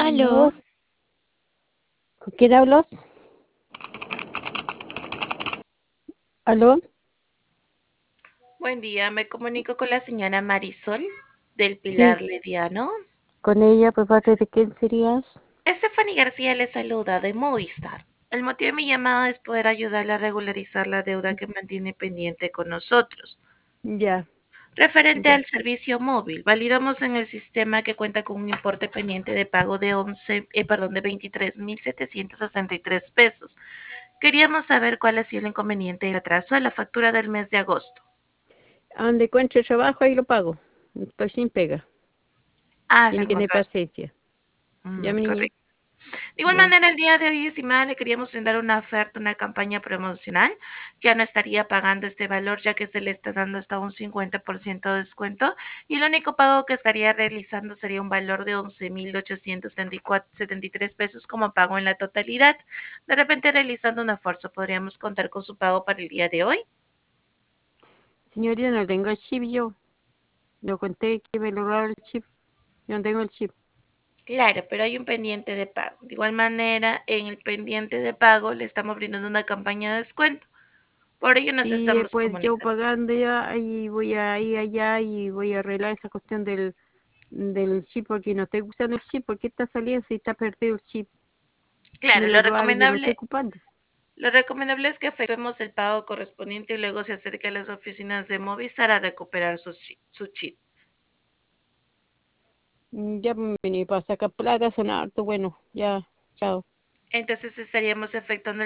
Aló, Aló, ¿con quién hablo? Aló, buen día. Me comunico con la señora Marisol del sí, Pilar Lediano. con ella, ¿por parte de quién serías? Stephanie García le saluda de Movistar. El motivo de mi llamada es poder ayudarle a regularizar la deuda que mantiene pendiente con nosotros. Ya, Referente ya. al servicio móvil, validamos en el sistema que cuenta con un importe pendiente de pago de de 23.763 pesos. Queríamos saber cuál ha sido el inconveniente y el atraso de la factura del mes de agosto. A donde encuentre trabajo, ahí lo pago. Estoy sin pega. Ah, se Tiene que tener encontró. paciencia. Ya, mi niña, Correcto. De igual ya. manera, el día de hoy, estimada, le queríamos brindar una oferta, una campaña promocional. Ya no estaría pagando este valor, ya que se le está dando hasta un 50% de descuento. Y el único pago que estaría realizando sería un valor de 11.873 pesos como pago en la totalidad. De repente, realizando un esfuerzo, podríamos contar con su pago para el día de hoy. Señorita, no tengo el chip yo. Lo conté que me lo robaron el chip. Yo no tengo el chip. Claro, pero hay un pendiente de pago. De igual manera, en el pendiente de pago le estamos brindando una campaña de descuento. Por ello nos Sí, estamos después yo comunicando. pagando ya, ahí voy a ir allá y voy a arreglar esa cuestión del chip, porque no estoy usando el chip. ¿Por qué está saliendo si está perdido el chip? Me Claro, lo robaron, yo no lo estoy ocupando. lo recomendable es que efectuemos el pago correspondiente y luego se acerque a las oficinas de Movistar a recuperar su chip. Ya me para sacar plata, son harto, bueno, ya, chao. Entonces estaríamos efectuando